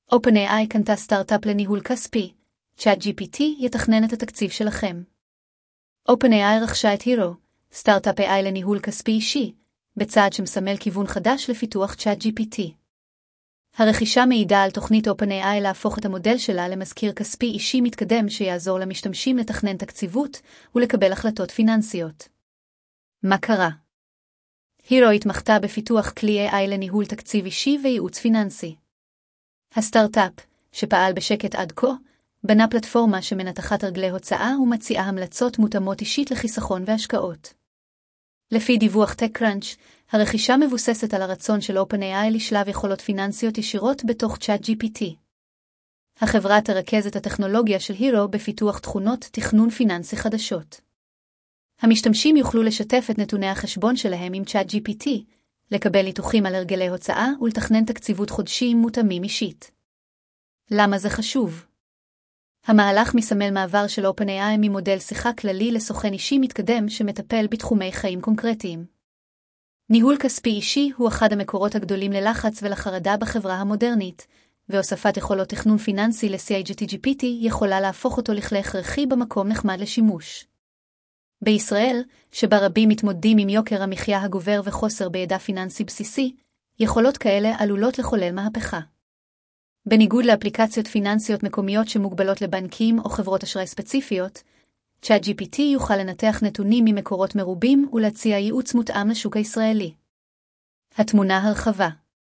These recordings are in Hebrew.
OpenAI קנתה סטארט-אפ לניהול כספי. ChatGPT יתכנן את התקציב שלכם. OpenAI רכשה את Hiro, סטארט-אפ AI לניהול כספי אישי, בצעד שמסמל כיוון חדש לפיתוח ChatGPT. הרכישה מעידה על תוכנית OpenAI להפוך את המודל שלה למזכיר כספי אישי מתקדם שיעזור למשתמשים לתכנן תקציבות ולקבל החלטות פיננסיות. מה קרה? Hiro התמחתה בפיתוח כלי AI לניהול תקציב אישי וייעוץ פיננסי. הסטארט-אפ, שפעל בשקט עד כה, בנה פלטפורמה שמנתחת הרגלי הוצאה ומציעה המלצות מותאמות אישית לחיסכון והשקעות. לפי דיווח TechCrunch, הרכישה מבוססת על הרצון של OpenAI לשלב יכולות פיננסיות ישירות בתוך ChatGPT. החברה תרכז את הטכנולוגיה של Hiro בפיתוח תכונות תכנון פיננסי חדשות. המשתמשים יוכלו לשתף את נתוני החשבון שלהם עם ChatGPT, לקבל ניתוחים על הרגלי הוצאה ולתכנן תקציבות חודשיים מותאמים אישית. למה זה חשוב? המהלך מסמל מעבר של OpenAI ממודל שיחה כללי לסוכן אישי מתקדם שמטפל בתחומי חיים קונקרטיים. ניהול כספי אישי הוא אחד המקורות הגדולים ללחץ ולחרדה בחברה המודרנית, והוספת יכולות תכנון פיננסי ל-ChatGPT יכולה להפוך אותו לכלי הכרחי במקום נחמד לשימוש. בישראל, שבה רבים מתמודדים עם יוקר המחיה הגובר וחוסר בידע פיננסי בסיסי, יכולות כאלה עלולות לחולל מהפכה. בניגוד לאפליקציות פיננסיות מקומיות שמוגבלות לבנקים או חברות אשראי ספציפיות, ChatGPT יוכל לנתח נתונים ממקורות מרובים ולהציע ייעוץ מותאם לשוק הישראלי. התמונה הרחבה.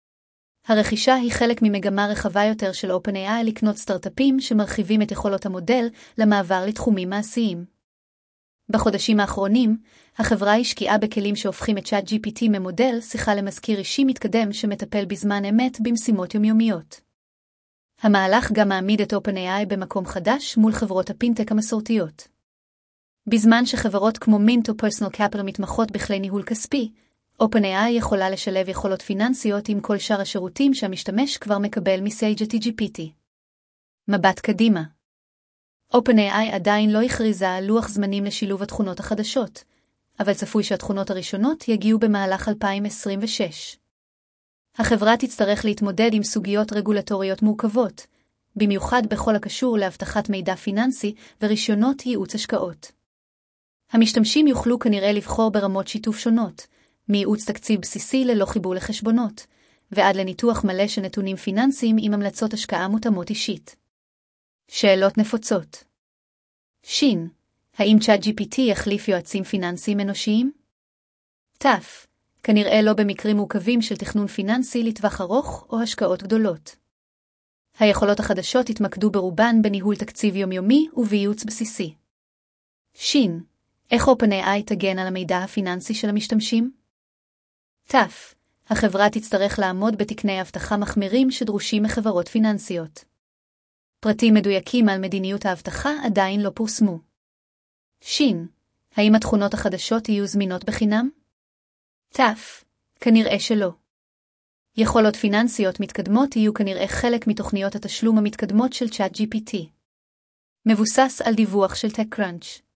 הרכישה היא חלק ממגמה רחבה יותר של OpenAI לקנות סטארט-אפים שמרחיבים את יכולות המודל למעבר לתחומים מעשיים. בחודשים האחרונים, החברה השקיעה בכלים שהופכים את ChatGPT ממודל שיחה למזכיר אישי מתקדם שמטפל בזמן אמת במשימות יומיומיות. המהלך גם מעמיד את OpenAI במקום חדש מול חברות הפינטק המסורתיות. בזמן שחברות כמו Mint או Personal Capital מתמחות בכלי ניהול כספי, OpenAI יכולה לשלב יכולות פיננסיות עם כל שאר השירותים שהמשתמש כבר מקבל מ-ChatGPT. מבט קדימה. OpenAI עדיין לא הכריזה על לוח זמנים לשילוב התכונות החדשות, אבל צפוי שהתכונות הראשונות יגיעו במהלך 2026. החברה תצטרך להתמודד עם סוגיות רגולטוריות מורכבות, במיוחד בכל הקשור להבטחת מידע פיננסי ורישיונות ייעוץ השקעות. המשתמשים יוכלו כנראה לבחור ברמות שיתוף שונות, מייעוץ תקציב בסיסי ללא חיבור לחשבונות, ועד לניתוח מלא של נתונים פיננסיים עם המלצות השקעה מותאמות אישית. שאלות נפוצות. שין, האם ChatGPT יחליף יועצים פיננסיים אנושיים? תף, כנראה לא במקרים מורכבים של תכנון פיננסי לטווח ארוך או השקעות גדולות. היכולות החדשות התמקדו ברובן בניהול תקציב יומיומי ובייעוץ בסיסי. שין, איך OpenAI תגן על המידע הפיננסי של המשתמשים? תף, החברה תצטרך לעמוד בתקני אבטחה מחמירים שדרושים מחברות פיננסיות. פרטים מדויקים על מדיניות האבטחה עדיין לא פורסמו. שין, האם התכונות החדשות יהיו זמינות בחינם? תף, כנראה שלא. יכולות פיננסיות מתקדמות יהיו כנראה חלק מתוכניות התשלום המתקדמות של ChatGPT. מבוסס על דיווח של TechCrunch.